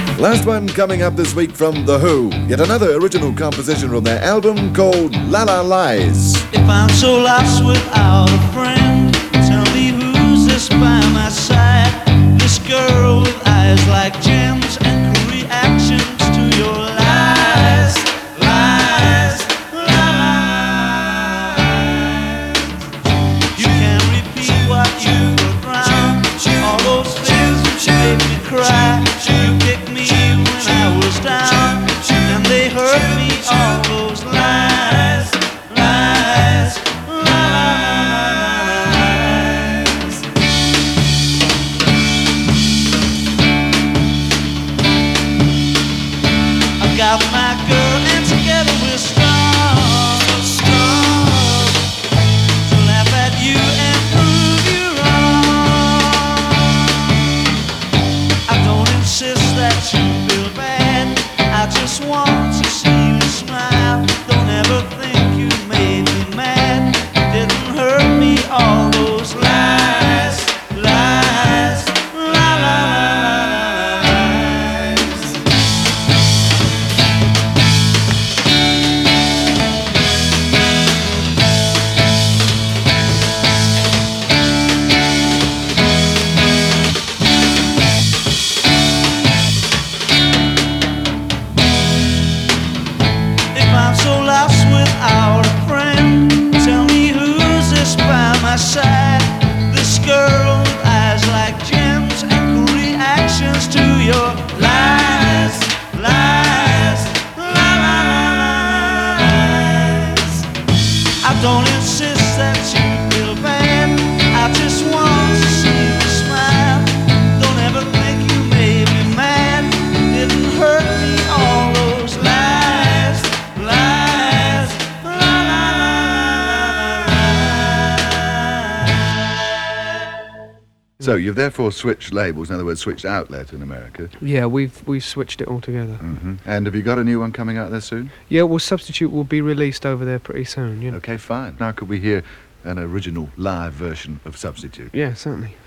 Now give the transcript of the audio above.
Last one coming up this week from The Who. Yet another original composition from their album called La La Lies. If I'm so lost without a friend, tell me who's this by my side? This girl with eyes like gems and cool reactions to your lies, lies, lies. You can't repeat what you put round. All those things you made me cry. You kicked me when I was down, and they hurt me. All those lies, lies, lies. I got my girl and together we're strong, strong. To laugh at you and prove you wrong. I don't insist that you feel bad. I just want to see you smile. Don't ever think you made me mad. Didn't hurt me. All those lies, lies, lies. If I'm so lost without a friend, tell me who's this by my side? This girl with eyes like gems and cool reactions to your lies, lies, lies. I don't insist that you feel bad. I just want to see you smile. Don't ever think you made me mad. Didn't hurt me. All those lies, lies, lies. So you've therefore switched labels, in other words, switched outlet in America. Yeah, we've switched it all together. And have you got a new one coming out there soon? Yeah, well, Substitute will be released over there pretty soon. Okay, fine. Now could we hear an original live version of Substitute? Yeah, certainly.